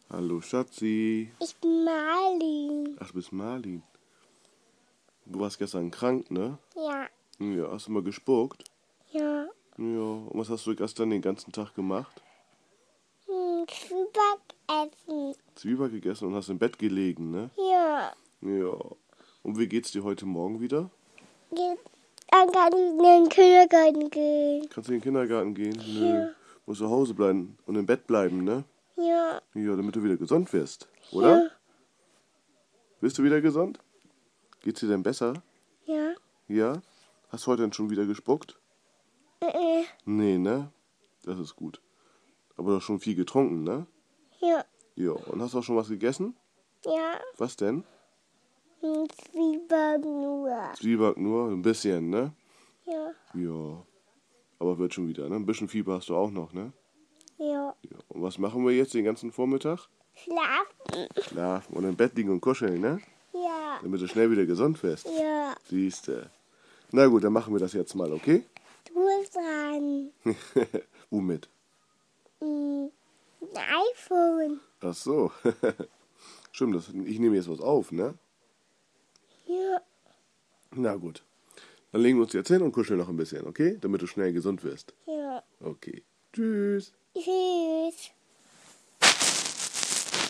Hallo Schatzi. Ich bin Marlin. Ach, du bist Marlin. Du warst gestern krank, ne? Ja. Ja, hast du mal gespuckt? Ja. Ja, und was hast du gestern den ganzen Tag gemacht? Zwieback essen. Zwieback gegessen und hast im Bett gelegen, ne? Ja. Ja. Und wie geht's dir heute Morgen wieder? Dann kann ich in den Kindergarten gehen. Kannst du in den Kindergarten gehen? Nö. Ja. Musst zu Hause bleiben und im Bett bleiben, ne? Ja. Ja, damit du wieder gesund wirst, oder? Ja. Bist du wieder gesund? Geht's dir denn besser? Ja. Ja? Hast du heute denn schon wieder gespuckt? Nee, ne? Das ist gut. Aber du hast schon viel getrunken, ne? Ja. Ja. Und hast du auch schon was gegessen? Ja. Was denn? Zwieback nur. Zwieback nur, ein bisschen, ne? Ja. Ja. Aber wird schon wieder, ne? Ein bisschen Fieber hast du auch noch, ne? Ja. Ja. Und was machen wir jetzt den ganzen Vormittag? Schlafen. Schlafen und im Bett liegen und kuscheln, ne? Ja. Damit du schnell wieder gesund wirst. Ja. Siehste. Na gut, dann machen wir das jetzt mal, okay? Du bist dran. Womit? Ein iPhone. Ach so. Stimmt, ich nehme jetzt was auf, ne? Ja. Na gut. Dann legen wir uns jetzt hin und kuscheln noch ein bisschen, okay? Damit du schnell gesund wirst. Ja. Okay. Tschüss. Tschüss.